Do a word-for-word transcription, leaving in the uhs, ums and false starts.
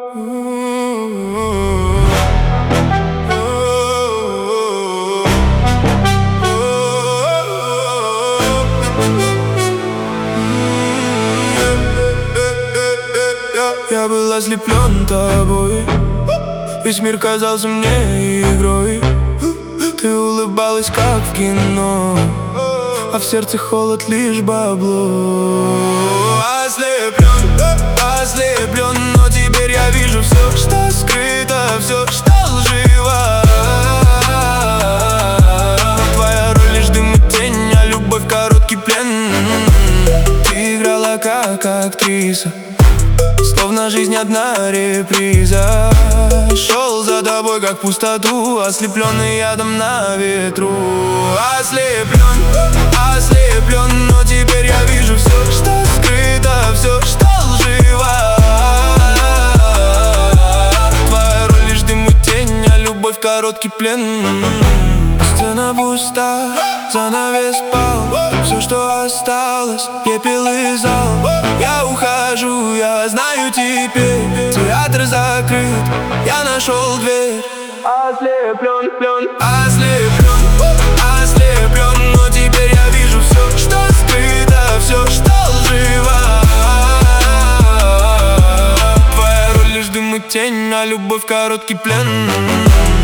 Я был ослеплен тобой, весь мир казался мне игрой. Ты улыбалась, как в кино, а в сердце холод, лишь бабло. Ослеплен, ослеплен, но теперь я вижу все, что скрыто, все, что лживо. Твоя роль лишь дым и тень, а любовь короткий плен. Ты играла как актриса, словно жизнь одна реприза. Шел за тобой, как в пустоту, ослепленный ядом на ветру. Ослеплен, ослеплен, но теперь я вижу все, что скрыто, все, что лживо. Твоя роль лишь дым и тень, а любовь короткий плен. Сцена пуста, занавес пал, все, что осталось, пепел и зал. Я ухожу, я знаю теперь, театр закрыт, я нашел дверь. Ослеплен, плен, ослеплен, ослеплен, но теперь я вижу все, что скрыто, все, что лживо. Твоя роль лишь дым и тень, а любовь короткий плен.